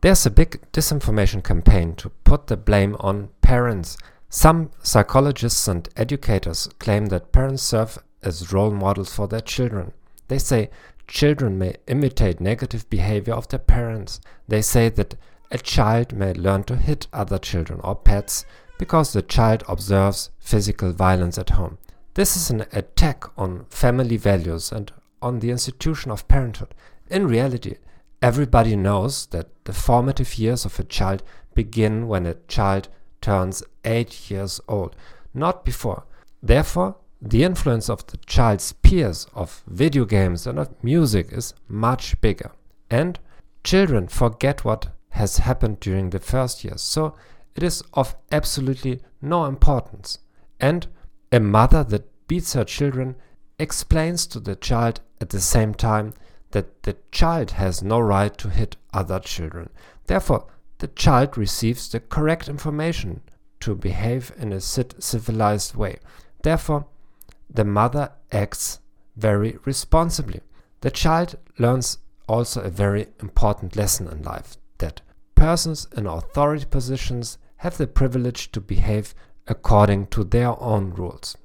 There's a big disinformation campaign to put the blame on parents. Some psychologists and educators claim that parents serve as role models for their children. They say children may imitate negative behavior of their parents. They say that a child may learn to hit other children or pets because the child observes physical violence at home. This is an attack on family values and on the institution of parenthood. In reality, everybody knows that the formative years of a child begin when a child turns 8 years old, not before. Therefore, the influence of the child's peers, of video games and of music is much bigger. And children forget what has happened during the first years, so it is of absolutely no importance. And a mother that beats her children explains to the child at the same time that the child has no right to hit other children. Therefore, the child receives the correct information to behave in a civilized way. Therefore, the mother acts very responsibly. The child learns also a very important lesson in life, that persons in authority positions have the privilege to behave according to their own rules.